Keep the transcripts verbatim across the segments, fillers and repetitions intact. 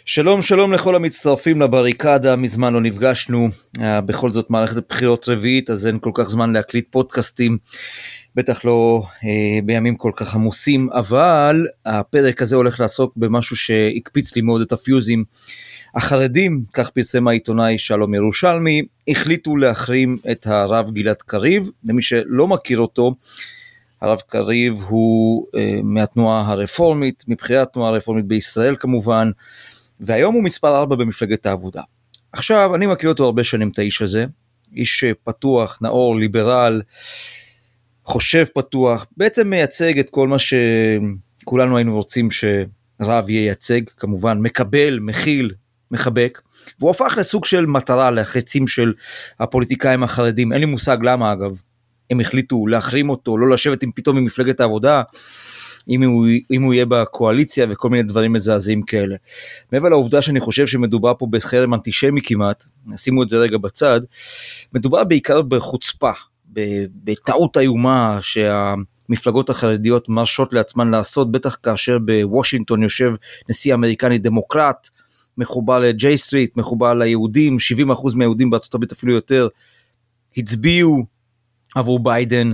שלום שלום לכל המצטרפים לבריקדה, מזמן לא נפגשנו, בכל זאת מערכת בחירות רביעית, אז אין כל כך זמן להקליט פודקאסטים, בטח לא אה, בימים כל כך עמוסים, אבל הפרק הזה הולך לעסוק במשהו שהקפיץ לי מאוד את הפיוזים. החרדים, כך פרסם העיתונאי שלום ירושלמי, החליטו להחרים את הרב גלעד קריב. למי שלא מכיר אותו, הרב קריב הוא אה, מהתנועה הרפורמית, מבחירת התנועה הרפורמית בישראל כמובן, והיום הוא מספר ארבע במפלגת העבודה. עכשיו, אני מכיר אותו הרבה שנים את האיש הזה, איש פתוח, נאור, ליברל, חושב פתוח, בעצם מייצג את כל מה שכולנו היינו רוצים שרב ייצג, כמובן מקבל, מכיל, מחבק, והוא הפך לסוג של מטרה לחצים של הפוליטיקאים החרדים. אין לי מושג למה אגב, הם החליטו להחרים אותו, לא לשבת עם פתאום עם מפלגת העבודה, אם הוא, אם הוא יהיה בקואליציה וכל מיני דברים מזעזעים כאלה. מעבר לעובדה שאני חושב שמדובר פה בחרם אנטישמי כמעט, שימו את זה רגע בצד, מדובר בעיקר בחוצפה, בטעות איומה שהמפלגות החרדיות מרשות לעצמן לעשות, בטח כאשר בוושינגטון יושב נשיא אמריקני דמוקרט, מחובר לג'יי סטריט, מחובר ליהודים, שבעים אחוז מהיהודים בארצות הברית אפילו יותר, הצביעו עבור ביידן,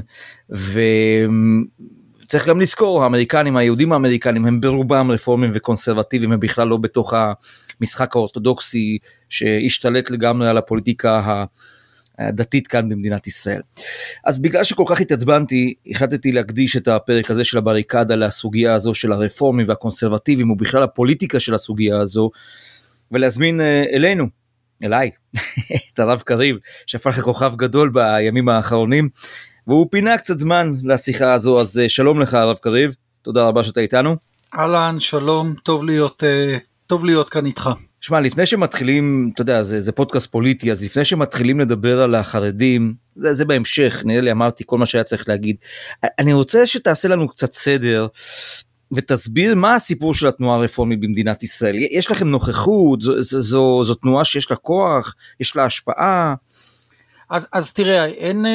וצריך גם לזכור, האמריקנים, היהודים האמריקנים, הם ברובם רפורמים וקונסרבטיביים, הם בכלל לא בתוך המשחק האורתודוקסי, שהשתלט לגמרי על הפוליטיקה הדתית כאן במדינת ישראל. אז בגלל שכל כך התעצבנתי, החלטתי להקדיש את הפרק הזה של הבריקדה לסוגיה הזו של הרפורמים והקונסרבטיביים, ובכלל הפוליטיקה של הסוגיה הזו, ולהזמין אלינו, אליי, את הרב קריב, שהפך לכוכב גדול בימים האחרונים, והוא פינה קצת זמן לשיחה הזו. אז שלום לך הרב קריב, תודה רבה שאתה איתנו. אהלן, שלום, טוב להיות, טוב להיות כאן איתך. שמע, לפני שמתחילים, אתה יודע, זה, זה פודקאסט פוליטי, אז לפני שמתחילים לדבר על החרדים, זה, זה בהמשך, נראה לי אמרתי כל מה שהיה צריך להגיד, אני רוצה שתעשה לנו קצת סדר, ותסביר מה הסיפור של התנועה הרפורמית במדינת ישראל. יש לכם נוכחות, זו, זו, זו, זו תנועה שיש לה כוח, יש לה השפעה? אז, אז תראה, אין,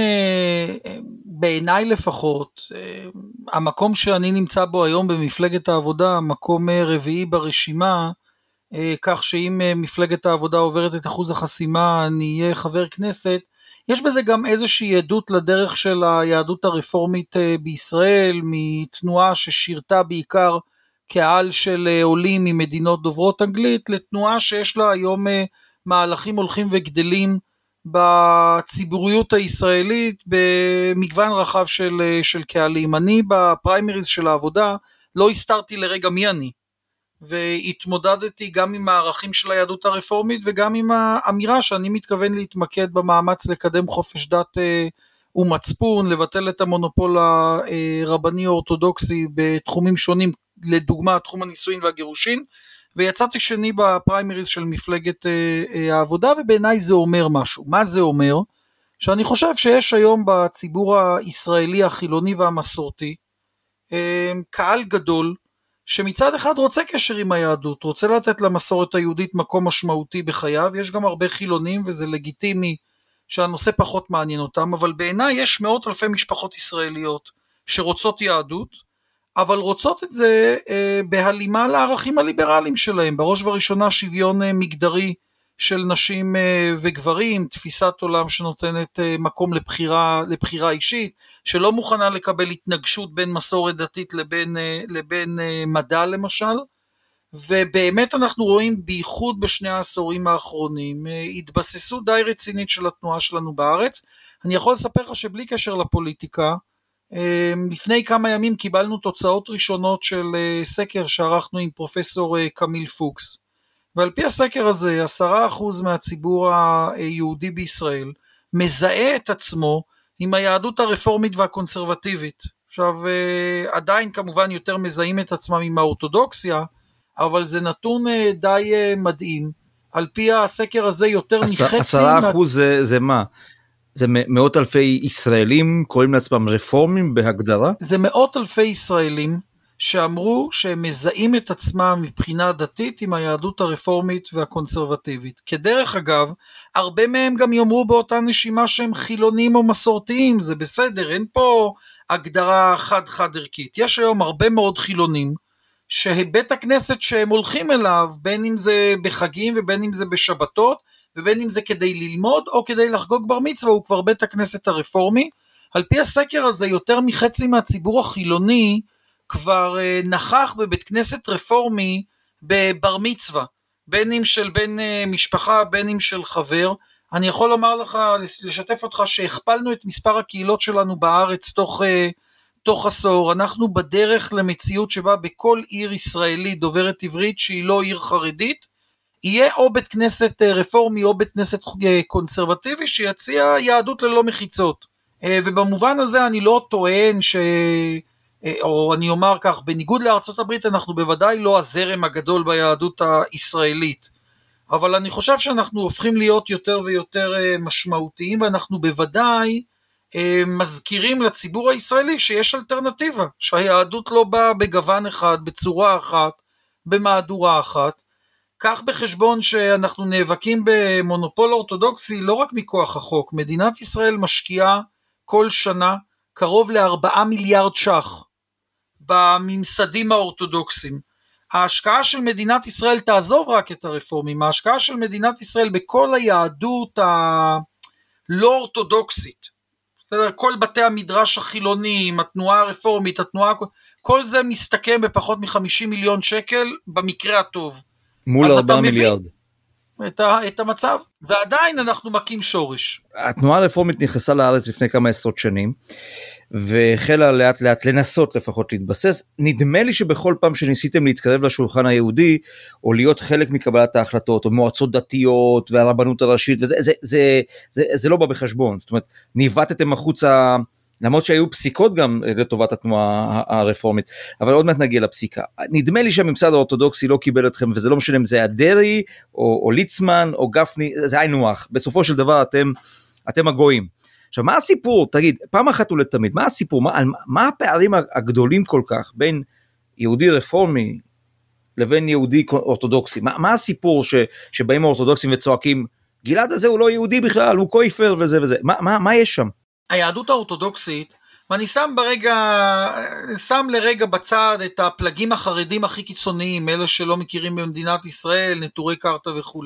בעיניי לפחות, המקום שאני נמצא בו היום במפלגת העבודה, מקום רביעי ברשימה, כך שאם מפלגת העבודה עוברת את אחוז החסימה, אני אהיה חבר כנסת, יש בזה גם איזושהי עדות לדרך של היהדות הרפורמית בישראל, מתנועה ששירתה בעיקר קהל של עולים ממדינות דוברות אנגלית, לתנועה שיש לה היום מהלכים הולכים וגדלים בציבוריות הישראלית, במגוון רחב של, של קהלים. אני בפריימריז של העבודה לא הסתרתי לרגע מי אני, והתמודדתי גם עם הערכים של היהדות הרפורמית, וגם עם האמירה שאני מתכוון להתמקד במאמץ לקדם חופש דת ומצפון, לבטל את המונופול הרבני האורתודוקסי בתחומים שונים, לדוגמה תחום הנישואין והגירושין, ויצאתי שני בפריימריז של מפלגת העבודה, ובעיניי זה אומר משהו. מה זה אומר? שאני חושב שיש היום בציבור הישראלי החילוני והמסורתי, קהל גדול, שמצד אחד רוצה קשר עם היהדות, רוצה לתת למסורת היהודית מקום משמעותי בחייו, יש גם הרבה חילונים וזה לגיטימי שהנושא פחות מעניין אותם, אבל בעיניי יש מאות אלפי משפחות ישראליות שרוצות יהדות, אבל רוצות את זה אה, בהלימה לערכים הליברליים שלהם, בראש ובראשונה שוויון אה, מגדרי של נשים אה, וגברים, תפיסת עולם שנותנת אה, מקום לבחירה, לבחירה אישית, שלא מוכנה לקבל התנגשות בין מסורת דתית לבין, אה, לבין אה, מדע למשל, ובאמת אנחנו רואים בייחוד בשני העשורים האחרונים, אה, התבססות די רצינית של התנועה שלנו בארץ. אני יכול לספר לך שבלי קשר לפוליטיקה, לפני כמה ימים קיבלנו תוצאות ראשונות של סקר שערכנו עם פרופסור קמיל פוקס, ועל פי הסקר הזה עשרה אחוז מהציבור היהודי בישראל מזהה את עצמו עם היהדות הרפורמית והקונסרבטיבית. עכשיו עדיין כמובן יותר מזהים את עצמם עם האורתודוקסיה, אבל זה נתון די מדהים. על פי הסקר הזה יותר מחצי... עשרה אחוז זה, זה מה? זה מאות אלפי ישראלים קוראים לעצמם רפורמים בהגדרה? זה מאות אלפי ישראלים שאמרו שהם מזהים את עצמם מבחינה דתית עם היהדות הרפורמית והקונסרבטיבית. כדרך אגב, הרבה מהם גם יאמרו באותה נשימה שהם חילונים או מסורתיים, זה בסדר, אין פה הגדרה חד חד ערכית. יש היום הרבה מאוד חילונים שבית הכנסת שהם הולכים אליו, בין אם זה בחגים ובין אם זה בשבתות, ובין אם זה כדי ללמוד או כדי לחגוג בר מצווה, הוא כבר בית הכנסת הרפורמי. על פי הסקר הזה, יותר מחצי מהציבור החילוני, כבר נכח בבית כנסת רפורמי בבר מצווה, בין אם של בן משפחה, בין אם של חבר. אני יכול לומר לך, לשתף אותך, שהכפלנו את מספר הקהילות שלנו בארץ תוך, תוך עשור. אנחנו בדרך למציאות שבה בכל עיר ישראלית דוברת עברית, שהיא לא עיר חרדית, יהיה או בית כנסת רפורמי או בית כנסת קונסרבטיבי, שיציע יהדות ללא מחיצות. ובמובן הזה אני לא טוען ש... או אני אומר כך, בניגוד לארצות הברית, אנחנו בוודאי לא הזרם הגדול ביהדות הישראלית, אבל אני חושב שאנחנו הופכים להיות יותר ויותר משמעותיים, ואנחנו בוודאי מזכירים לציבור הישראלי שיש אלטרנטיבה, שהיהדות לא באה בגוון אחד, בצורה אחת, במהדורה אחת. כך בחשבון שאנחנו נאבקים במונופול אורתודוקסי לא רק מכוח החוק, מדינת ישראל משקיעה כל שנה קרוב לארבעה מיליארד ש"ח בממסדים האורתודוקסיים. ההשקעה של מדינת ישראל, תעזוב רק את הרפורמים, ההשקעה של מדינת ישראל בכל היהדות הלא אורתודוקסית, כל בתי המדרש החילוניים, התנועה הרפורמית, התנועה, כל זה מסתכם בפחות מ-חמישים מיליון שקל במקרה הטוב. מול ארבעה מיליארד. את, ה, את המצב, ועדיין אנחנו מקים שורש. התנועה הרפורמית נכנסה לארץ לפני כמה עשרות שנים, והחלה לאט לאט לנסות לפחות להתבסס. נדמה לי שבכל פעם שניסיתם להתקרב לשולחן היהודי, או להיות חלק מקבלת ההחלטות, או מועצות דתיות, והרבנות הראשית, וזה, זה, זה, זה, זה לא בא בחשבון. זאת אומרת, ניבטתם החוצה, למרות שהיו פסיקות גם לטובת התנועה הרפורמית, אבל עוד מעט נגיע לפסיקה. נדמה לי שהממסד האורתודוקסי לא קיבל אתכם, וזה לא משנה אם זה הדרי, או, או ליצמן, או גפני, זה היינו נוח. בסופו של דבר אתם, אתם הגויים. עכשיו, מה הסיפור? תגיד, פעם אחת ולתמיד, מה הסיפור? מה, מה הפערים הגדולים כל כך, בין יהודי רפורמי, לבין יהודי אורתודוקסי? מה, מה הסיפור ש, שבאים האורתודוקסים וצועקים, גלעד הזה הוא לא יהודי בכלל, הוא קויפר וזה וזה. מה, מה, מה יש שם? היהדות האורתודוקסית, ואני שם ברגע, שם לרגע בצד את הפלגים החרדים הכי קיצוניים, אלה שלא מכירים במדינת ישראל, נטורי קרתא וכו'.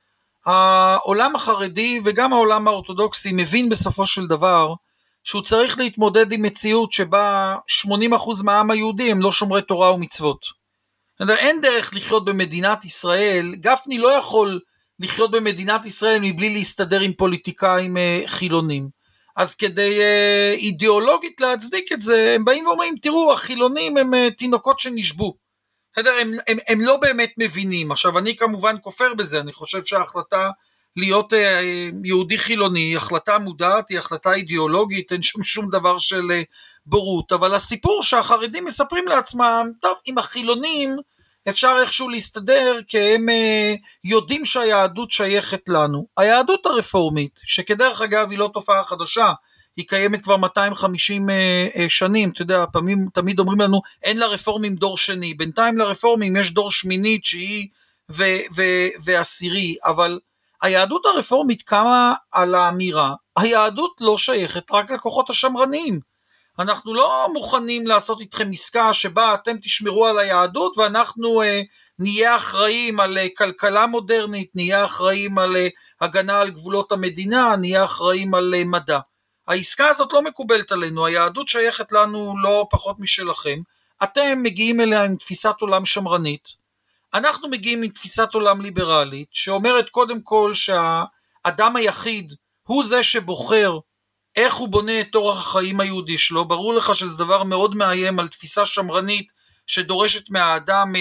העולם החרדי וגם העולם האורתודוקסי מבין בסופו של דבר, שהוא צריך להתמודד עם מציאות שבה שמונים אחוז מהעם היהודי הם לא שומרי תורה ומצוות. אין דרך לחיות במדינת ישראל, גפני לא יכול לחיות במדינת ישראל מבלי להסתדר עם פוליטיקאים חילונים. אז כדי אה, אידיאולוגית להצדיק את זה, הם באים ואומרים, תראו, החילונים הם אה, תינוקות שנשבו. הם, הם, הם לא באמת מבינים. עכשיו, אני כמובן כופר בזה, אני חושב שההחלטה להיות אה, יהודי חילוני, היא החלטה מודעת, היא החלטה אידיאולוגית, אין שם שום דבר של אה, בורות, אבל הסיפור שהחרדים מספרים לעצמם, טוב, עם החילונים אפשר איכשהו להסתדר, כי הם אה, יודעים שהיהדות שייכת לנו. היהדות הרפורמית, שכדרך אגב היא לא תופעה חדשה, היא קיימת כבר מאתיים וחמישים אה, אה, שנים, אתה יודע, פעמים, תמיד אומרים לנו, אין לרפורמים דור שני, בינתיים לרפורמים יש דור שמיני, תשיעי ו- ו- ועשירי, אבל היהדות הרפורמית קמה על האמירה, היהדות לא שייכת רק לכוחות השמרניים, אנחנו לא מוכנים לעשות איתכם עסקה שבה אתם תשמרו על היהדות, ואנחנו אה, נהיה אחראים על אה, כלכלה מודרנית, נהיה אחראים על אה, הגנה על גבולות המדינה, נהיה אחראים על אה, מדע. העסקה הזאת לא מקובלת עלינו, היהדות שייכת לנו לא פחות משלכם, אתם מגיעים אליה עם תפיסת עולם שמרנית, אנחנו מגיעים עם תפיסת עולם ליברלית, שאומרת קודם כל שהאדם היחיד הוא זה שבוחר, איך הוא בונה את אורח החיים היהודי שלו. ברור לך שזה דבר מאוד מאיים על תפיסה שמרנית שדורשת מהאדם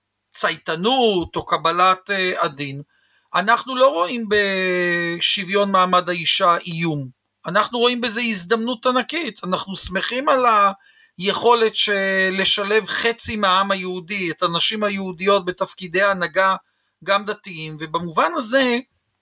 צייתנות או קבלת הדין. אנחנו לא רואים בשוויון מעמד האישה איום, אנחנו רואים בזה הזדמנות ענקית, אנחנו שמחים על היכולת לשלב חצי מהעם היהודי, את הנשים היהודיות בתפקידי הנהגה גם דתיים, ובמובן הזה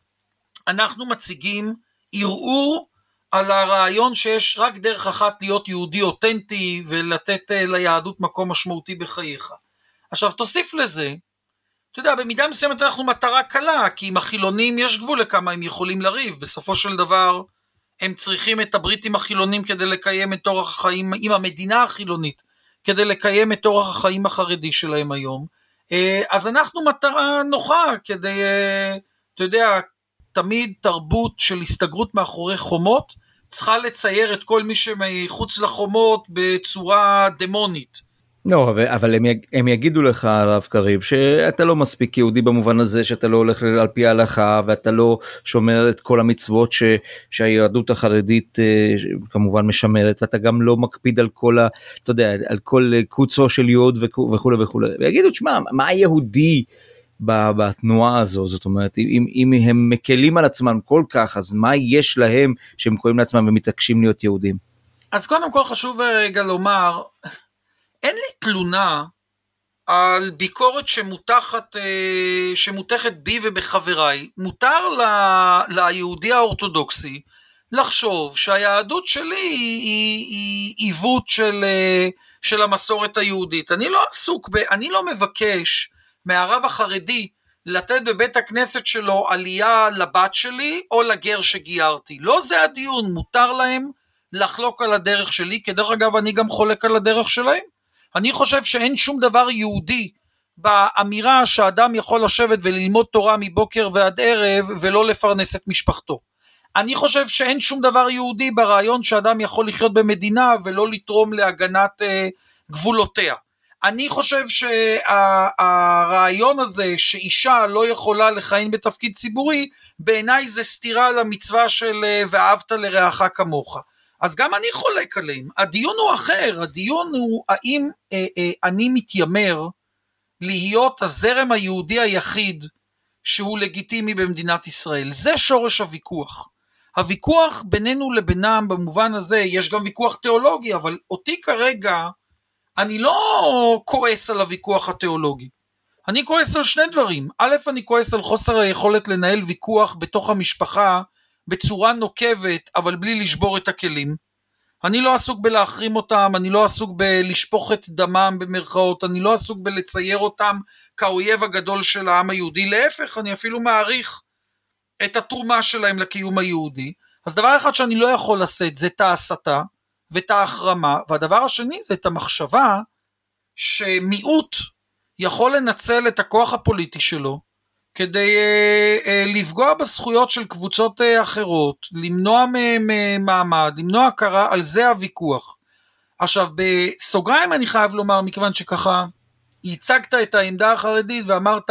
אנחנו מציגים ערעור על הרעיון שיש רק דרך אחת להיות יהודי אותנטי, ולתת ליהדות מקום משמעותי בחייך. עכשיו תוסיף לזה, אתה יודע, במידה מסוימת אנחנו מטרה קלה, כי עם החילונים יש גבול לכמה הם יכולים לריב, בסופו של דבר הם צריכים את הברית עם החילונים כדי לקיים את אורח החיים עם המדינה החילונית, כדי לקיים את אורח החיים החרדי שלהם היום, אז אנחנו מטרה נוחה כדי, אתה יודע, תמיד תרבות של הסתגרות מאחורי חומות, צריכה לצייר את כל מי שמחוץ לחומות בצורה דמונית. לא, אבל הם, הם יגידו לך, הרב קריב, שאתה לא מספיק יהודי במובן הזה, שאתה לא הולך על פי ההלכה, ואתה לא שומר את כל המצוות ש, שהיהדות החרדית כמובן משמרת, ואתה גם לא מקפיד על כל, ה, אתה יודע, על כל קוצו של יהוד וכו' וכו'. ויגידו, שמה, מה היהודי בתנועה הזו? זאת אומרת, אם, אם הם מקלים על עצמם כל כך, אז מה יש להם שהם קוראים לעצמם ומתעקשים להיות יהודים? אז קודם כל חשוב רגע לומר, אין לי תלונה על ביקורת שמותחת, שמותחת בי ובחבריי. מותר ל, ליהודי האורתודוקסי לחשוב שהיהדות שלי היא, היא עיוות של, של המסורת היהודית. אני לא עסוק ב, אני לא מבקש מהרב החרדי לתת בבית הכנסת שלו עלייה לבת שלי או לגר שגיירתי. לא זה הדיון, מותר להם לחלוק על הדרך שלי, כדרך אגב אני גם חולק על הדרך שלהם. אני חושב שאין שום דבר יהודי באמירה שאדם יכול לשבת וללמוד תורה מבוקר ועד ערב ולא לפרנס את משפחתו. אני חושב שאין שום דבר יהודי ברעיון שאדם יכול לחיות במדינה ולא לתרום להגנת uh, גבולותיה. אני חושב שהרעיון הזה שאישה לא יכולה לכהן בתפקיד ציבורי, בעיניי זה סתירה למצווה של ואהבת לרעך כמוך. אז גם אני חולק עליהם. הדיון הוא אחר, הדיון הוא האם אה, אה, אני מתיימר להיות הזרם היהודי היחיד שהוא לגיטימי במדינת ישראל. זה שורש הוויכוח. הוויכוח בינינו לבינם במובן הזה, יש גם ויכוח תיאולוגי, אבל אותי כרגע, אני לא כועס על הוויכוח התיאולוגי. אני כועס על שני דברים. א', אני כועס על חוסר היכולת לנהל ויכוח בתוך המשפחה, בצורה נוקבת, אבל בלי לשבור את הכלים. אני לא עסוק בלהחרים אותם, אני לא עסוק בלשפוך את דמם במרכאות, אני לא עסוק בלצייר אותם כאויב הגדול של העם היהודי, להפך, אני אפילו מעריך את התרומה שלהם לקיום היהודי. אז דבר אחד שאני לא יכול לעשות, זה את ההסתה ואת ההחרמה, והדבר השני זה את המחשבה שמיעוט יכול לנצל את הכוח הפוליטי שלו, כדי uh, uh, לפגוע בזכויות של קבוצות uh, אחרות, למנוע מהם uh, מעמד, למנוע הכרה, על זה הוויכוח. עכשיו, בסוגריים אני חייב לומר, מכיוון שככה, הצגת את העמדה החרדית ואמרת,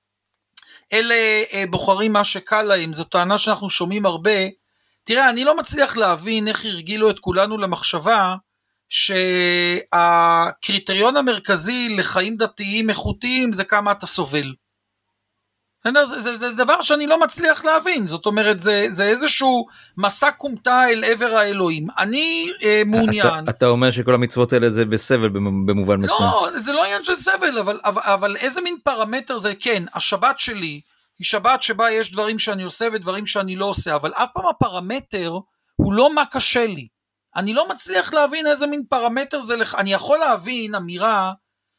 אלה uh, בוחרים מה שקל להם, זו טענה שאנחנו שומעים הרבה. תראה, אני לא מצליח להבין איך הרגילו את כולנו למחשבה, שהקריטריון המרכזי לחיים דתיים איכותיים, זה כמה אתה סובל. זה, זה, זה דבר שאני לא מצליח להבין, זאת אומרת, זה, זה איזשהו מסע קומתה אל עבר האלוהים. אני אה, מעוניין... אתה, אתה אומר שכל המצוות האלה זה בסבל במובן מסוים. לא, זה לא עניין של סבל, אבל, אבל, אבל איזה מין פרמטר זה, כן, השבת שלי היא שבת שבה יש דברים שאני עושה ודברים שאני לא עושה, אבל אף פעם הפרמטר הוא לא מה קשה לי. אני לא מצליח להבין איזה מין פרמטר זה, לח... אני יכול להבין אמירה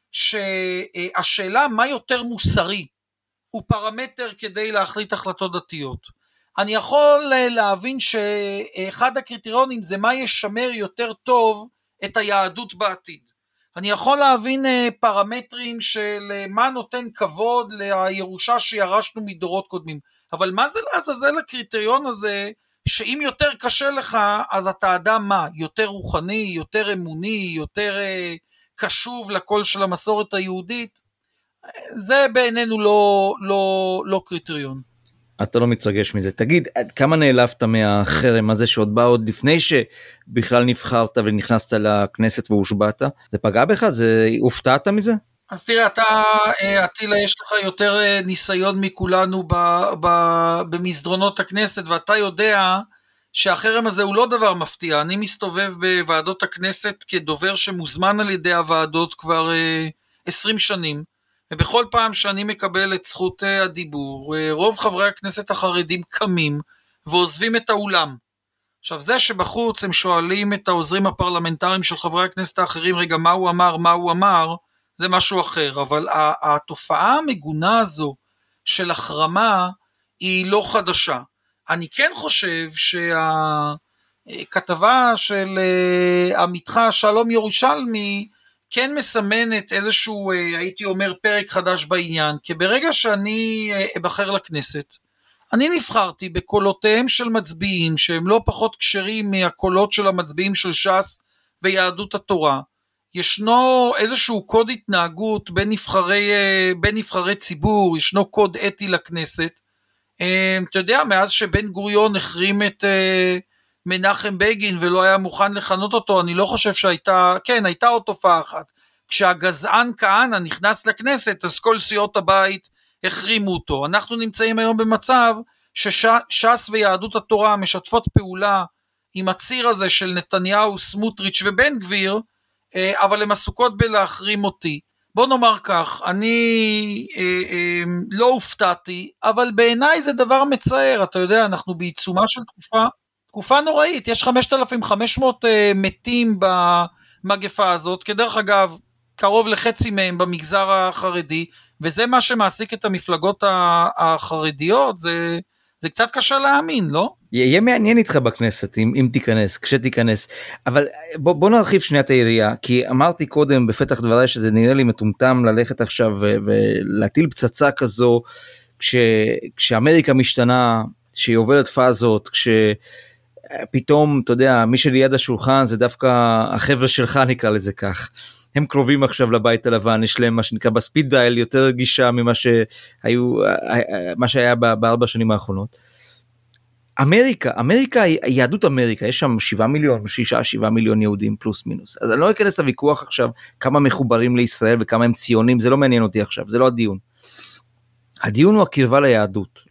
שהשאלה מה יותר מוסרי, הוא פרמטר כדי להחליט החלטות דתיות. אני יכול להבין שאחד הקריטריונים זה מה ישמר יותר טוב את היהדות בעתיד. אני יכול להבין פרמטרים של מה נותן כבוד לירושה שירשנו מדורות קודמים. אבל מה זה לעזאזל הקריטריון הזה, שאם יותר קשה לך, אז אתה אדם מה? יותר רוחני, יותר אמוני, יותר קשוב לקול של המסורת היהודית? זה בעינינו לא, לא, לא קריטריון. אתה לא מתרגש מזה. תגיד, כמה נעלבת מהחרם הזה שעוד בא עוד לפני שבכלל נבחרת ונכנסת לכנסת והושבעת? זה פגע בך? זה, הופתעת מזה? אז תראה, אתה, עטילה, יש לך יותר ניסיון מכולנו ב, ב, במסדרונות הכנסת, ואתה יודע שהחרם הזה הוא לא דבר מפתיע. אני מסתובב בוועדות הכנסת כדובר שמוזמן על ידי הוועדות כבר עשרים שנים, ובכל פעם שאני מקבל את זכות הדיבור, רוב חברי הכנסת החרדים קמים ועוזבים את האולם. עכשיו, זה שבחוץ הם שואלים את העוזרים הפרלמנטריים של חברי הכנסת האחרים, רגע, מה הוא אמר, מה הוא אמר, זה משהו אחר, אבל התופעה המגונה הזו של החרמה היא לא חדשה. אני כן חושב שהכתבה של עמיתך שלום ירושלמי, כן מסמנת איזשהו, הייתי אומר, פרק חדש בעניין, כי ברגע שאני אבחר לכנסת, אני נבחרתי בקולותיהם של מצביעים, שהם לא פחות קשרים מהקולות של המצביעים של ש"ס ויהדות התורה. ישנו איזשהו קוד התנהגות בין נבחרי, בין נבחרי ציבור, ישנו קוד אתי לכנסת. אתה יודע, מאז שבן גוריון החרים את מנחם בגין ולא היה מוכן לכנות אותו, אני לא חושב שהייתה, כן, הייתה עוד תופעה אחת. כשהגזען כהנא נכנס לכנסת, אז כל סיעות הבית החרימו אותו. אנחנו נמצאים היום במצב שש"ס ויהדות התורה משתפות פעולה עם הציר הזה של נתניהו, סמוטריץ' ובן גביר, אבל הן עסוקות בלהחרים אותי. בוא נאמר כך, אני אה, אה, לא הופתעתי, אבל בעיניי זה דבר מצער, אתה יודע, אנחנו בעיצומה של תקופה, תקופה נוראית, יש חמשת אלפים וחמש מאות אה, מתים במגפה הזאת, כדרך אגב, קרוב לחצי מהם במגזר החרדי, וזה מה שמעסיק את המפלגות החרדיות, זה, זה קצת קשה להאמין, לא? יהיה מעניין איתך בכנסת, אם, אם תיכנס, כשתיכנס, אבל בוא, בוא נרחיב שנייה את העירייה, כי אמרתי קודם בפתח דבריי שזה נראה לי מטומטם ללכת עכשיו ולהטיל פצצה כזו, כש, כשאמריקה משתנה, שהיא עוברת פאזות, כשפתאום, אתה יודע, מי שליד השולחן זה דווקא החבר'ה שלך, נקרא לזה כך, הם קרובים עכשיו לבית הלבן, יש להם מה שנקרא בספיד דייל יותר רגישה ממה שהיו, מה שהיה בארבע שנים האחרונות. אמריקה, אמריקה, יהדות אמריקה, יש שם שבעה מיליון, שישה, שבעה מיליון יהודים פלוס מינוס. אז אני לא אכנס לוויכוח עכשיו כמה מחוברים לישראל וכמה הם ציונים, זה לא מעניין אותי עכשיו, זה לא הדיון. הדיון הוא הקרבה ליהדות,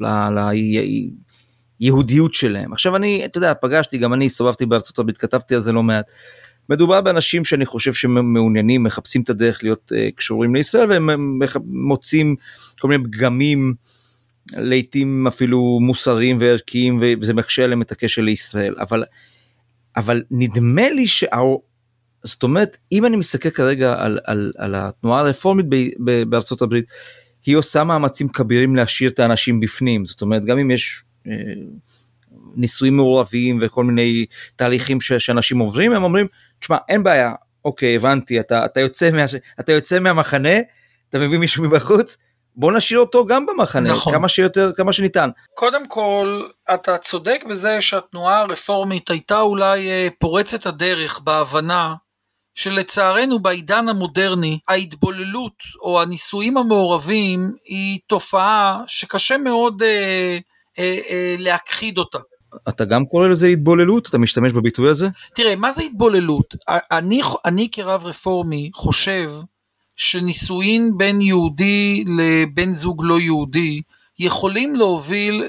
ליהודיות שלהם. עכשיו אני, אתה יודע, פגשתי, גם אני הסתובבתי בארצות הברית, כתבתי על זה לא מעט. מדובר באנשים שאני חושב שמעוניינים, מחפשים את הדרך להיות uh, קשורים לישראל, והם מוצאים כל מיני פגמים, לעתים אפילו מוסריים וערכיים, וזה מקשה עליהם את הקשר לישראל. אבל, אבל נדמה לי שה... זאת אומרת, אם אני מסתכל כרגע על, על, על התנועה הרפורמית ב, ב, בארצות הברית, היא עושה מאמצים כבירים להשאיר את האנשים בפנים. זאת אומרת, גם אם יש... Uh, ניסויים מעורבים וכל מיני תהליכים ש, שאנשים עוברים, הם אומרים, תשמע, אין בעיה, אוקיי, הבנתי, אתה, אתה, יוצא מה, אתה יוצא מהמחנה, אתה מביא מישהו מבחוץ, בוא נשאיר אותו גם במחנה, נכון. כמה שיותר, כמה שניתן. קודם כל, אתה צודק בזה שהתנועה הרפורמית הייתה אולי פורצת הדרך בהבנה, שלצערנו בעידן המודרני, ההתבוללות או הניסויים המעורבים, היא תופעה שקשה מאוד אה, אה, אה, להכחיד אותה. אתה גם קורא לזה התבוללות? אתה משתמש בביטוי הזה? תראה, מה זה התבוללות? אני, אני כרב רפורמי חושב שנישואין בין יהודי לבן זוג לא יהודי יכולים להוביל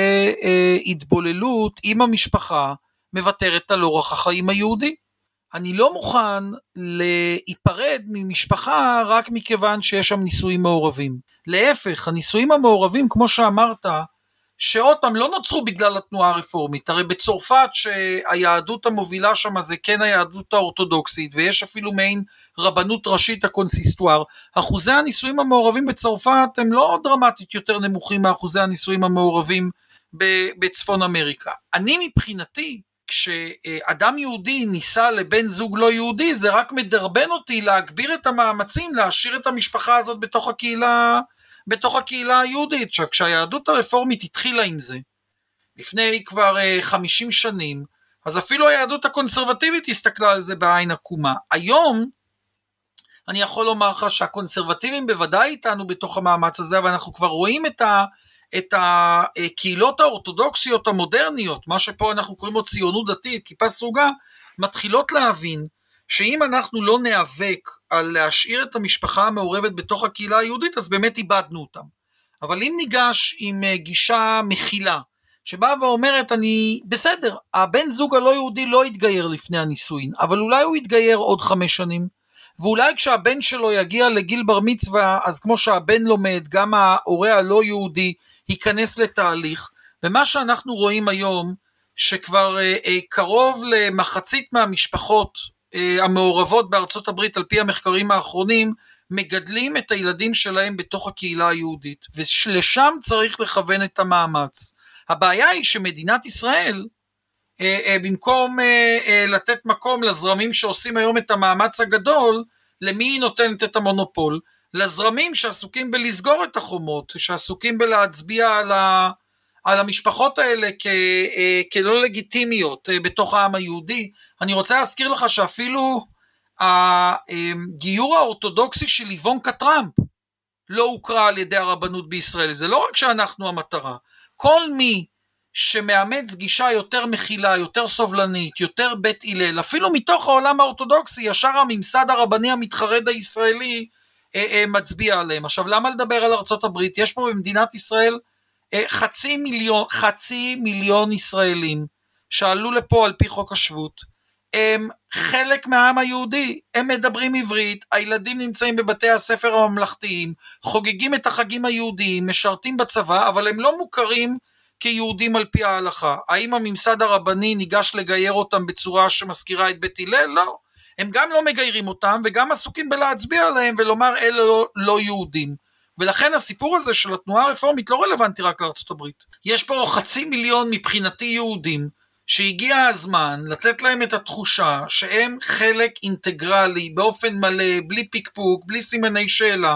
להתבוללות אם המשפחה מוותרת על אורח החיים היהודי. אני לא מוכן להיפרד ממשפחה רק מכיוון שיש שם נישואים מעורבים. להפך, הנישואים המעורבים, כמו שאמרת, שעוד פעם לא נוצרו בגלל התנועה הרפורמית, הרי בצרפת שהיהדות המובילה שם זה כן היהדות האורתודוקסית, ויש אפילו מעין רבנות ראשית הקונסיסטואר, אחוזי הנישואים המעורבים בצרפת הם לא דרמטית יותר נמוכים מאחוזי הנישואים המעורבים בצפון אמריקה. אני מבחינתי, כשאדם יהודי ניסה לבן זוג לא יהודי, זה רק מדרבן אותי להגביר את המאמצים, להשאיר את המשפחה הזאת בתוך הקהילה, בתוך הקהילה היהודית. עכשיו, כשהיהדות הרפורמית התחילה עם זה, לפני כבר חמישים שנים, אז אפילו היהדות הקונסרבטיבית הסתכלה על זה בעין עקומה. היום, אני יכול לומר לך שהקונסרבטיבים בוודאי איתנו בתוך המאמץ הזה, אבל אנחנו כבר רואים את ה... את הקהילות האורתודוקסיות המודרניות, מה שפה אנחנו קוראים לו ציונות דתית, כיפה סרוגה, מתחילות להבין שאם אנחנו לא ניאבק על להשאיר את המשפחה המעורבת בתוך הקהילה היהודית, אז באמת איבדנו אותם. אבל אם ניגש עם גישה מכילה, שבאה ואומרת, אני בסדר, הבן זוג הלא יהודי לא יתגייר לפני הנישואין, אבל אולי הוא יתגייר עוד חמש שנים, ואולי כשהבן שלו יגיע לגיל בר מצווה, אז כמו שהבן לומד, גם ההורה הלא יהודי ייכנס לתהליך, ומה שאנחנו רואים היום, שכבר אה, אה, קרוב למחצית מהמשפחות אה, המעורבות בארצות הברית, על פי המחקרים האחרונים, מגדלים את הילדים שלהם בתוך הקהילה היהודית, ולשם צריך לכוון את המאמץ. הבעיה היא שמדינת ישראל, אה, אה, במקום אה, אה, לתת מקום לזרמים שעושים היום את המאמץ הגדול, למי היא נותנת את המונופול? לזרמים שעסוקים בלסגור את החומות, שעסוקים בלהצביע על, ה, על המשפחות האלה כ, כלא לגיטימיות בתוך העם היהודי. אני רוצה להזכיר לך שאפילו הגיור האורתודוקסי של איוונקה טראמפ לא הוכרה על ידי הרבנות בישראל. זה לא רק שאנחנו המטרה, כל מי שמאמץ גישה יותר מכילה, יותר סובלנית, יותר בית הלל, אפילו מתוך העולם האורתודוקסי, ישר הממסד הרבני המתחרד הישראלי אה, אה, מצביע עליהם. עכשיו, למה לדבר על ארצות הברית? יש פה במדינת ישראל אה, חצי מיליון, חצי מיליון ישראלים שעלו לפה על פי חוק השבות, הם חלק מהעם היהודי, הם מדברים עברית, הילדים נמצאים בבתי הספר הממלכתיים, חוגגים את החגים היהודיים, משרתים בצבא, אבל הם לא מוכרים כיהודים על פי ההלכה. האם הממסד הרבני ניגש לגייר אותם בצורה שמזכירה את בית הלל? לא. הם גם לא מגיירים אותם, וגם עסוקים בלהצביע עליהם ולומר אלה לא, לא יהודים. ולכן הסיפור הזה של התנועה הרפורמית לא רלוונטי רק לארצות הברית. יש פה חצי מיליון מבחינתי יהודים, שהגיע הזמן לתת להם את התחושה שהם חלק אינטגרלי באופן מלא, בלי פיקפוק, בלי סימני שאלה,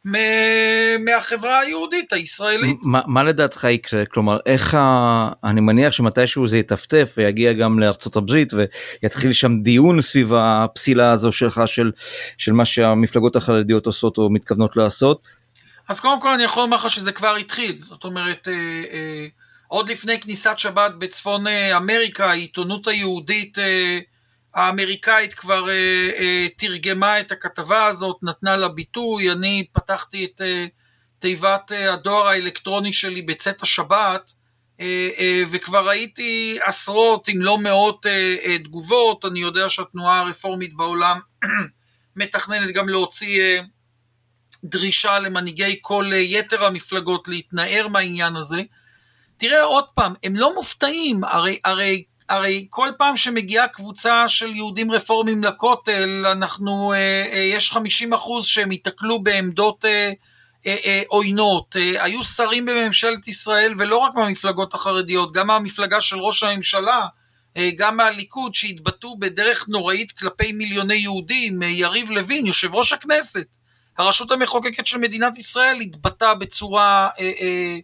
מהחברה היהודית הישראלית. מה, מה לדעתך יקרה? כלומר, איך ה... אני מניח שמתישהו זה יטפטף ויגיע גם לארצות הברית ויתחיל שם דיון סביב הפסילה הזו שלך של, של מה שהמפלגות החרדיות עושות או מתכוונות לעשות. אז קודם כל אני יכול לומר לך שזה כבר התחיל. זאת אומרת, אה, אה, עוד לפני כניסת שבת בצפון אמריקה, העיתונות היהודית אה, האמריקאית כבר אה, אה, תרגמה את הכתבה הזאת, נתנה לה ביטוי. אני פתחתי את אה, תיבת אה, הדואר האלקטרוני שלי בצאת השבת, אה, אה, וכבר ראיתי עשרות אם לא מאות אה, אה, תגובות. אני יודע שהתנועה הרפורמית בעולם מתכננת גם להוציא אה, דרישה למנהיגי כל אה, יתר המפלגות להתנער מהעניין הזה. תראה עוד פעם, הם לא מופתעים, הרי, הרי, הרי כל פעם שמגיעה קבוצה של יהודים רפורמים לכותל, אנחנו, אה, אה, יש חמישים אחוז שהם יתקלו בעמדות אה, אה, אה, עוינות. אה, היו שרים בממשלת ישראל, ולא רק מהמפלגות החרדיות, גם מהמפלגה של ראש הממשלה, אה, גם מהליכוד, שהתבטאו בדרך נוראית כלפי מיליוני יהודים. אה, יריב לוין, יושב ראש הכנסת, הרשות המחוקקת של מדינת ישראל, התבטא בצורה אה, אה,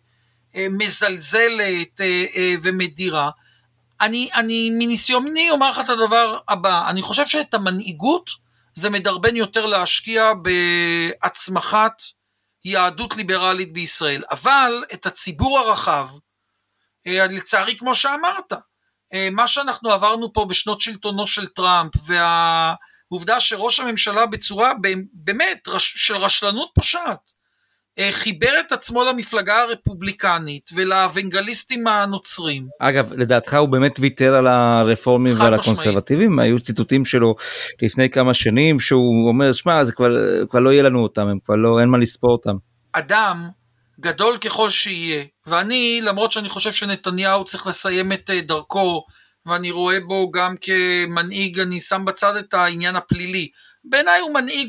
מזלזלת ומדירה. אני, אני מניסיוני אומר לך את הדבר הבא, אני חושב שאת המנהיגות זה מדרבן יותר להשקיע בהצמחת יהדות ליברלית בישראל, אבל את הציבור הרחב, לצערי כמו שאמרת, מה שאנחנו עברנו פה בשנות שלטונו של טראמפ, והעובדה שראש הממשלה בצורה באמת של רשלנות פושעת, חיבר את עצמו למפלגה הרפובליקנית ולאוונגליסטים הנוצרים. אגב, לדעתך הוא באמת ויתר על הרפורמים ועל הקונסרבטיבים? היו ציטוטים שלו לפני כמה שנים שהוא אומר, שמע, זה כבר, כבר לא יהיה לנו אותם, הם כבר לא, אין מה לספור אותם. אדם גדול ככל שיהיה, ואני, למרות שאני חושב שנתניהו צריך לסיים את דרכו, ואני רואה בו גם כמנהיג, אני שם בצד את העניין הפלילי, בעיניי הוא מנהיג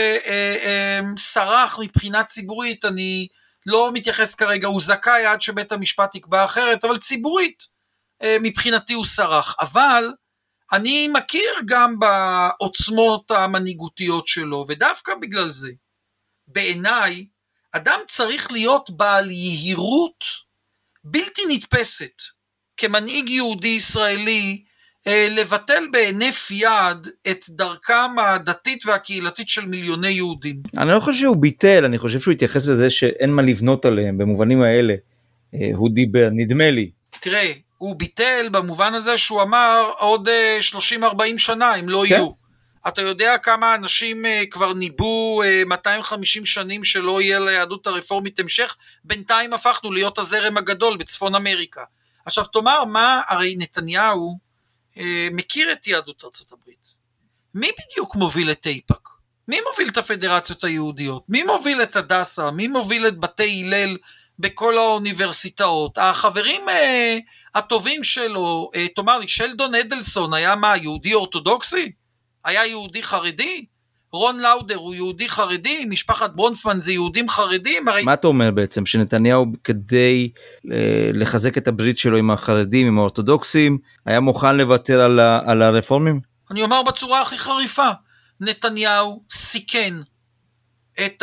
שסרח מבחינה ציבורית, אני לא מתייחס כרגע, הוא זכאי עד שבית המשפט יקבע אחרת, אבל ציבורית מבחינתי הוא סרח, אבל אני מכיר גם בעוצמות המנהיגותיות שלו, ודווקא בגלל זה, בעיניי, אדם צריך להיות בעל יהירות בלתי נתפסת, כמנהיג יהודי ישראלי, לבטל בהינף יד את דרכם הדתית והקהילתית של מיליוני יהודים. אני לא חושב שהוא ביטל, אני חושב שהוא התייחס לזה שאין מה לבנות עליהם, במובנים האלה. הוא דיבר, נדמה לי. תראה, הוא ביטל במובן הזה שהוא אמר עוד שלושים ארבעים שנה, הם לא יהיו. אתה יודע כמה אנשים כבר ניבאו מאתיים וחמישים שנים שלא יהיה ליהדות הרפורמית המשך? בינתיים הפכנו להיות הזרם הגדול בצפון אמריקה. עכשיו תאמר מה, הרי נתניהו מכיר את יהדות ארצות הברית. מי בדיוק מוביל את איפא"ק? מי מוביל את הפדרציות היהודיות? מי מוביל את הדסה? מי מוביל את בתי הלל בכל האוניברסיטאות? החברים אה, הטובים שלו, אה, תאמר לי, שלדון אדלסון היה מה, יהודי אורתודוקסי? היה יהודי חרדי? רון לאודר הוא יהודי חרדי? משפחת ברונפמן זה יהודים חרדים? הרי... מה אתה אומר בעצם? שנתניהו כדי לחזק את הברית שלו עם החרדים, עם האורתודוקסים, היה מוכן לוותר על, ה... על הרפורמים? אני אומר בצורה הכי חריפה, נתניהו סיכן את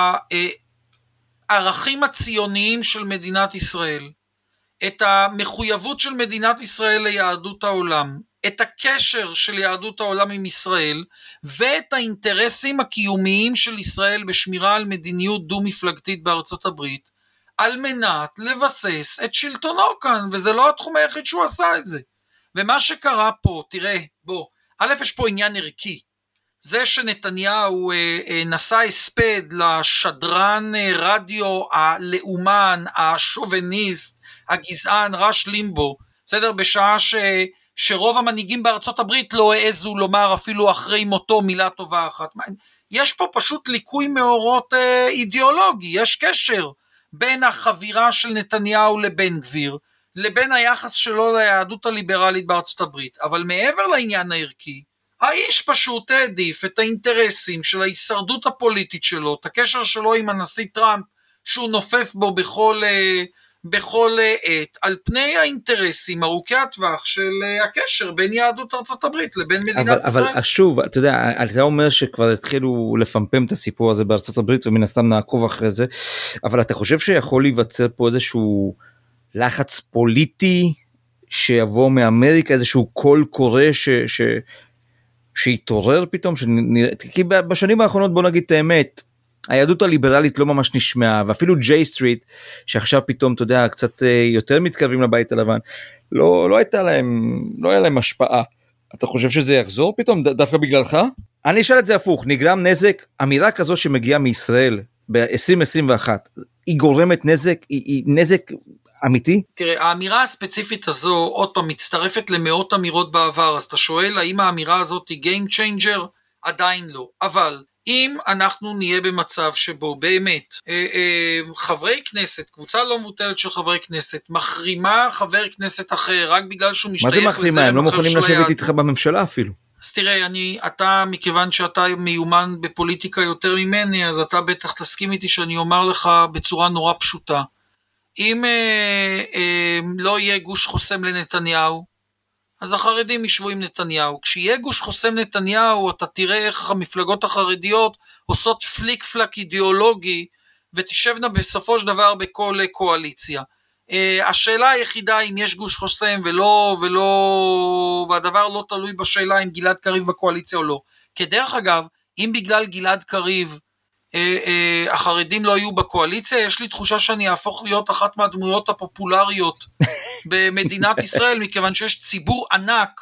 הערכים הציוניים של מדינת ישראל, את המחויבות של מדינת ישראל ליהדות העולם, את הקשר של יהדות העולם עם ישראל, ואת האינטרסים הקיומיים של ישראל בשמירה על מדיניות דו-מפלגתית בארצות הברית, על מנת לבסס את שלטונו כאן, וזה לא התחום היחיד שהוא עשה את זה. ומה שקרה פה, תראה, בוא, א' יש פה עניין ערכי, זה שנתניהו אה, אה, נשא הספד לשדרן אה, רדיו הלאומן, השוביניסט, הגזען, רש לימבו, בסדר? בשעה ש, שרוב המנהיגים בארצות הברית לא העזו לומר אפילו אחרי מותו מילה טובה אחת. יש פה פשוט ליקוי מאורות אה, אידיאולוגי, יש קשר בין החבירה של נתניהו לבן גביר, לבין היחס שלו ליהדות הליברלית בארצות הברית, אבל מעבר לעניין הערכי, האיש פשוט העדיף את האינטרסים של ההישרדות הפוליטית שלו, את הקשר שלו עם הנשיא טראמפ, שהוא נופף בו בכל, בכל עת, על פני האינטרסים ארוכי הטווח של הקשר בין יהדות ארצות הברית לבין מדינת אבל, ישראל. אבל שוב, אתה יודע, אתה אומר שכבר התחילו לפמפם את הסיפור הזה בארצות הברית, ומן הסתם נעקוב אחרי זה, אבל אתה חושב שיכול להיווצר פה איזשהו לחץ פוליטי, שיבוא מאמריקה, איזשהו קול קורא ש... ש... שהתעורר פתאום, שנראה, כי בשנים האחרונות בוא נגיד את האמת, היהדות הליברלית לא ממש נשמעה, ואפילו ג'יי סטריט, שעכשיו פתאום, אתה יודע, קצת יותר מתקרבים לבית הלבן, לא, לא הייתה להם, לא היה להם השפעה. אתה חושב שזה יחזור פתאום, דווקא בגללך? אני אשאל את זה הפוך, נגרם נזק, אמירה כזו שמגיעה מישראל, ב-עשרים עשרים ואחת, היא גורמת נזק, היא, היא נזק אמיתי? תראה, האמירה הספציפית הזו, עוד פעם, מצטרפת למאות אמירות בעבר, אז אתה שואל, האם האמירה הזאת היא game changer? עדיין לא. אבל, אם אנחנו נהיה במצב שבו באמת, אה, אה, חברי כנסת, קבוצה לא מבוטלת של חברי כנסת, מחרימה חבר כנסת אחר, רק בגלל שהוא משתייך לזרם אחר של היהדות. מה זה מחרימה? הם לא מוכנים לשבת איתך בממשלה אפילו. אז תראה, אני, אתה, מכיוון שאתה מיומן בפוליטיקה יותר ממני, אז אתה בטח תסכים איתי שאני אומר לך בצורה נורא פשוטה. אם אה, אה, לא יהיה גוש חוסם לנתניהו, אז החרדים ישבו עם נתניהו. כשיהיה גוש חוסם נתניהו, אתה תראה איך המפלגות החרדיות עושות פליק פלק אידיאולוגי, ותשבנה בסופו של דבר בכל קואליציה. Uh, השאלה היחידה אם יש גוש חוסם ולא, ולא, והדבר לא תלוי בשאלה אם גלעד קריב בקואליציה או לא. כדרך אגב, אם בגלל גלעד קריב uh, uh, החרדים לא יהיו בקואליציה, יש לי תחושה שאני אהפוך להיות אחת מהדמויות הפופולריות במדינת ישראל, מכיוון שיש ציבור ענק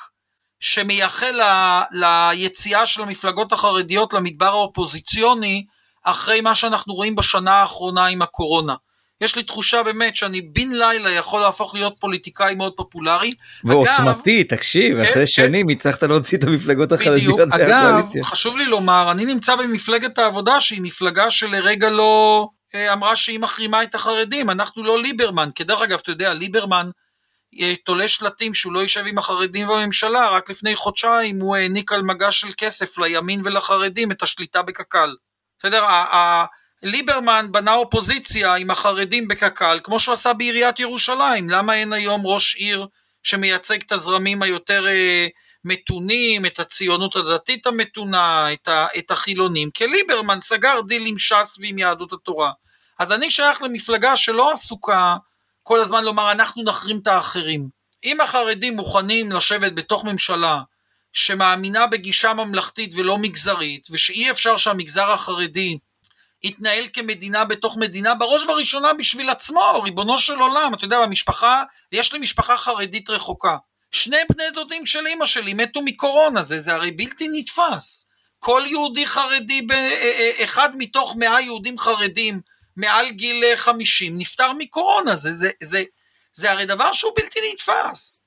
שמייחל ל, ליציאה של המפלגות החרדיות למדבר האופוזיציוני, אחרי מה שאנחנו רואים בשנה האחרונה עם הקורונה. יש לי תחושה באמת שאני בן לילה יכול להפוך להיות פוליטיקאי מאוד פופולרי. ועוצמתי, תקשיב, אחרי שנים הצלחת להוציא את המפלגות החרדיות. אגב, חשוב לי לומר, אני נמצא במפלגת העבודה, שהיא מפלגה שלרגע לא אמרה שהיא מחרימה את החרדים, אנחנו לא ליברמן, כדרך אגב, אתה יודע, ליברמן תולה שלטים שהוא לא יישב עם החרדים בממשלה, רק לפני חודשיים הוא העניק על מגש של כסף לימין ולחרדים את השליטה בקק"ל. אתה יודע, ה... ליברמן בנה אופוזיציה עם החרדים בקק"ל, כמו שהוא עשה בעיריית ירושלים. למה אין היום ראש עיר שמייצג את הזרמים היותר אה, מתונים, את הציונות הדתית המתונה, את, ה, את החילונים? כי ליברמן סגר דיל עם ש"ס ועם יהדות התורה. אז אני שייך למפלגה שלא עסוקה כל הזמן לומר אנחנו נחרים את האחרים. אם החרדים מוכנים לשבת בתוך ממשלה שמאמינה בגישה ממלכתית ולא מגזרית, ושאי אפשר שהמגזר החרדי התנהל כמדינה בתוך מדינה, בראש ובראשונה בשביל עצמו, ריבונו של עולם. אתה יודע, במשפחה, יש לי משפחה חרדית רחוקה, שני בני דודים של אמא שלי מתו מקורונה, זה, זה הרי בלתי נתפס. כל יהודי חרדי, אחד מתוך מאה יהודים חרדים מעל גיל חמישים נפטר מקורונה, זה, זה, זה, זה הרי דבר שהוא בלתי נתפס.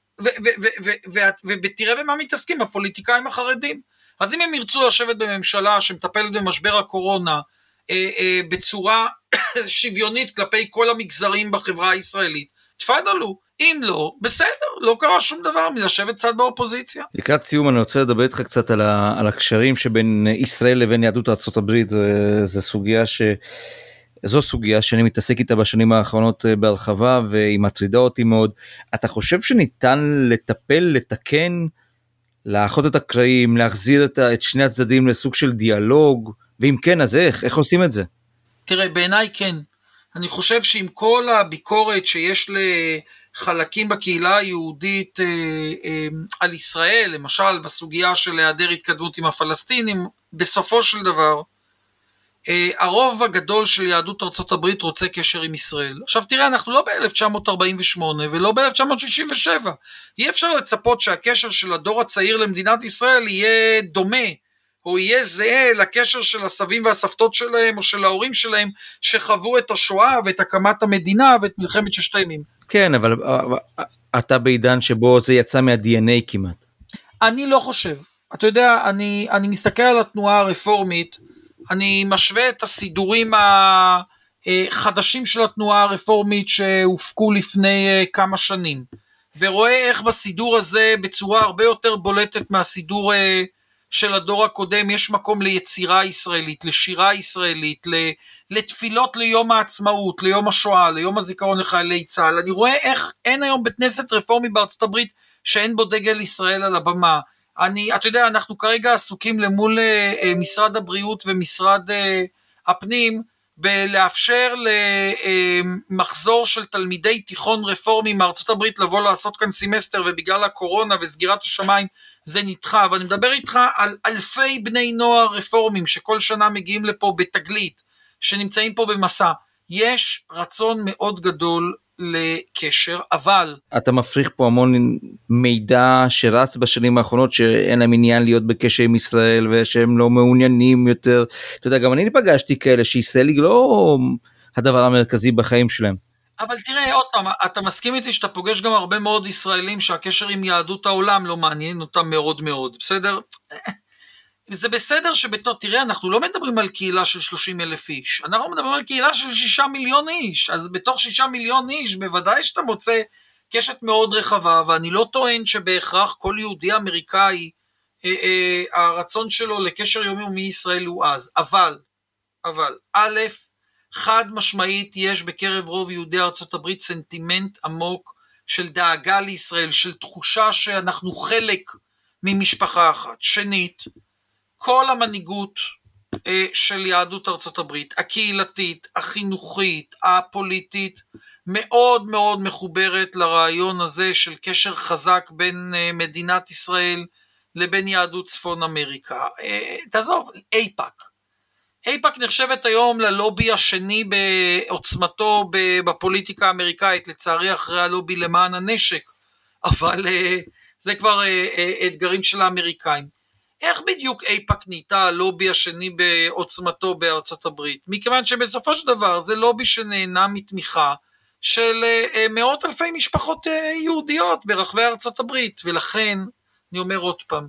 ותראה במה מתעסקים הפוליטיקאים החרדים. אז אם הם ירצו לשבת בממשלה שמטפלת במשבר הקורונה בצורה שוויונית כלפי כל המגזרים בחברה הישראלית, תפדלו. אם לא, בסדר, לא קרה שום דבר מלשבת צד באופוזיציה. לקראת סיום אני רוצה לדבר איתך קצת על, ה, על הקשרים שבין ישראל לבין יהדות ארצות הברית. זו סוגיה ש... זו סוגיה שאני מתעסק איתה בשנים האחרונות בהרחבה, והיא מטרידה אותי מאוד. אתה חושב שניתן לטפל, לתקן, לאחות את הקרעים, להחזיר את, את שני הצדדים לסוג של דיאלוג, ואם כן, אז איך? איך עושים את זה? תראה, בעיניי כן. אני חושב שעם כל הביקורת שיש לחלקים בקהילה היהודית אה, אה, על ישראל, למשל בסוגיה של היעדר התקדמות עם הפלסטינים, בסופו של דבר, אה, הרוב הגדול של יהדות ארצות הברית רוצה קשר עם ישראל. עכשיו תראה, אנחנו לא ב-אלף תשע מאות ארבעים ושמונה ולא ב-אלף תשע מאות שישים ושבע. אי אפשר לצפות שהקשר של הדור הצעיר למדינת ישראל יהיה דומה, או יהיה זהה לקשר של הסבים והסבתות שלהם, או של ההורים שלהם, שחוו את השואה ואת הקמת המדינה ואת מלחמת ששת הימים. כן, אבל אתה בעידן שבו זה יצא מה-די אן איי כמעט. אני לא חושב. אתה יודע, אני, אני מסתכל על התנועה הרפורמית, אני משווה את הסידורים החדשים של התנועה הרפורמית שהופקו לפני כמה שנים, ורואה איך בסידור הזה, בצורה הרבה יותר בולטת מהסידור של הדור הקודם, יש מקום ליצירה ישראלית, לשירה ישראלית, לתפילות ליום העצמאות, ליום השואה, ליום הזיכרון לחיילי צה"ל. אני רואה איך אין היום בית כנסת רפורמי בארצות הברית שאין בו דגל ישראל על הבמה. אני, אתה יודע, אנחנו כרגע עסוקים למול uh, משרד הבריאות ומשרד uh, הפנים, בלאפשר למחזור של תלמידי תיכון רפורמי מארצות הברית לבוא לעשות כאן סמסטר, ובגלל הקורונה וסגירת השמיים זה נדחה. ואני מדבר איתך על אלפי בני נוער רפורמים שכל שנה מגיעים לפה בתגלית, שנמצאים פה במסע. יש רצון מאוד גדול לקשר, אבל... אתה מפריך פה המון מידע שרץ בשנים האחרונות, שאין להם עניין להיות בקשר עם ישראל, ושהם לא מעוניינים יותר. אתה יודע, גם אני פגשתי כאלה שישראל היא לא הדבר המרכזי בחיים שלהם. אבל תראה, עוד פעם, אתה מסכים איתי שאתה פוגש גם הרבה מאוד ישראלים, שהקשר עם יהדות העולם לא מעניין אותם מאוד מאוד, בסדר? זה בסדר שבתור, תראה, אנחנו לא מדברים על קהילה של שלושים אלף איש, אנחנו מדברים על קהילה של שישה מיליון איש, אז בתוך שישה מיליון איש, בוודאי שאתה מוצא קשת מאוד רחבה, ואני לא טוען שבהכרח כל יהודי אמריקאי, אה, אה, הרצון שלו לקשר יומיומי ישראל הוא אז, אבל, אבל, א', חד משמעית יש בקרב רוב יהודי ארצות הברית סנטימנט עמוק של דאגה לישראל, של תחושה שאנחנו חלק ממשפחה אחת. שנית, כל המנהיגות אה, של יהדות ארצות הברית, הקהילתית, החינוכית, הפוליטית, מאוד מאוד מחוברת לרעיון הזה של קשר חזק בין אה, מדינת ישראל לבין יהדות צפון אמריקה. אה, תעזוב, אייפאק. אייפאק נחשבת היום ללובי השני בעוצמתו בפוליטיקה האמריקאית, לצערי אחרי הלובי למען הנשק, אבל אה, זה כבר אה, אה, אתגרים של האמריקאים. איך בדיוק אייפאק נהייתה הלובי השני בעוצמתו בארצות הברית? מכיוון שבסופו של דבר זה לובי שנהנה מתמיכה של מאות אלפי משפחות יהודיות ברחבי ארצות הברית, ולכן אני אומר עוד פעם,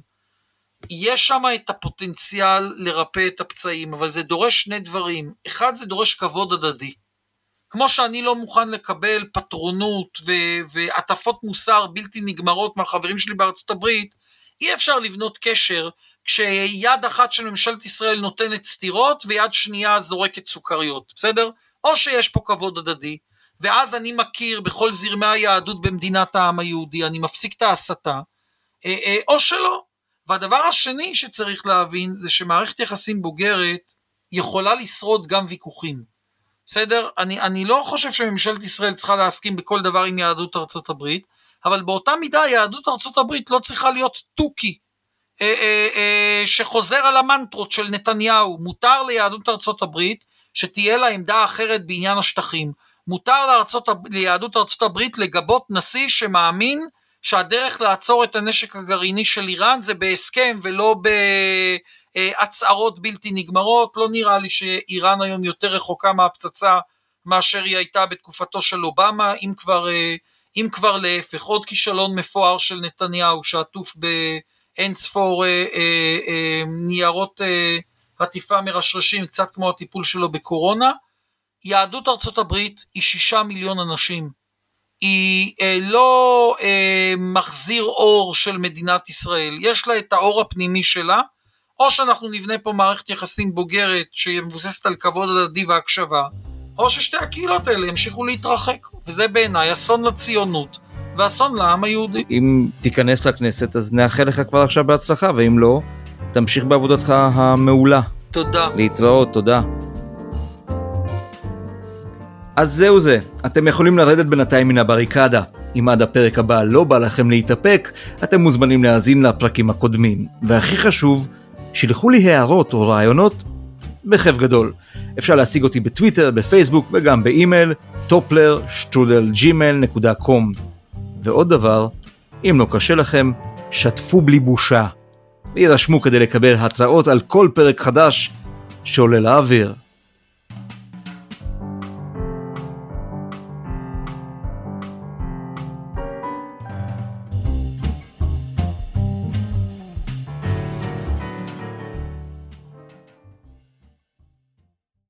יש שם את הפוטנציאל לרפא את הפצעים, אבל זה דורש שני דברים. אחד, זה דורש כבוד הדדי. כמו שאני לא מוכן לקבל פטרונות ו- ועטפות מוסר בלתי נגמרות מהחברים שלי בארצות הברית, אי אפשר לבנות קשר כשיד אחת של ממשלת ישראל נותנת סתירות ויד שנייה זורקת סוכריות, בסדר? או שיש פה כבוד הדדי, ואז אני מכיר בכל זרמי היהדות במדינת העם היהודי, אני מפסיק את ההסתה, או שלא. והדבר השני שצריך להבין זה שמערכת יחסים בוגרת יכולה לשרוד גם ויכוחים, בסדר? אני, אני לא חושב שממשלת ישראל צריכה להסכים בכל דבר עם יהדות ארצות הברית, אבל באותה מידה יהדות ארצות הברית לא צריכה להיות טוקי, אה, אה, אה, שחוזר על המנטרות של נתניהו. מותר ליהדות ארצות הברית שתהיה לה עמדה אחרת בעניין השטחים, מותר לארצות, ליהדות ארצות הברית לגבות נשיא שמאמין שהדרך לעצור את הנשק הגרעיני של איראן זה בהסכם ולא בהצהרות בלתי נגמרות. לא נראה לי שאיראן היום יותר רחוקה מהפצצה מאשר היא הייתה בתקופתו של אובמה, אם כבר... אם כבר להפך, עוד כישלון מפואר של נתניהו, שעטוף באין ספור אה, אה, אה, ניירות אה, עטיפה מרשרשים, קצת כמו הטיפול שלו בקורונה. יהדות ארצות הברית היא שישה מיליון אנשים, היא אה, לא אה, מחזיר אור של מדינת ישראל, יש לה את האור הפנימי שלה, או שאנחנו נבנה פה מערכת יחסים בוגרת, שהיא מבוססת על כבוד הדדי והקשבה, או ששתי הקהילות האלה ימשיכו להתרחק, וזה בעיניי אסון לציונות, ואסון לעם היהודי. אם תיכנס לכנסת, אז נאחל לך כבר עכשיו בהצלחה, ואם לא, תמשיך בעבודתך המעולה. תודה. להתראות, תודה. אז זהו זה, אתם יכולים לרדת בינתיים מן הבריקדה. אם עד הפרק הבא לא בא לכם להתאפק, אתם מוזמנים להאזין לפרקים הקודמים. והכי חשוב, שילחו לי הערות או רעיונות בכיף גדול. אפשר להשיג אותי בטוויטר, בפייסבוק וגם באימייל טופלר שטרודל ג'ימייל נקודה קום. ועוד דבר, אם לא קשה לכם, שתפו בלי בושה. וירשמו כדי לקבל התראות על כל פרק חדש שעולה לאוויר.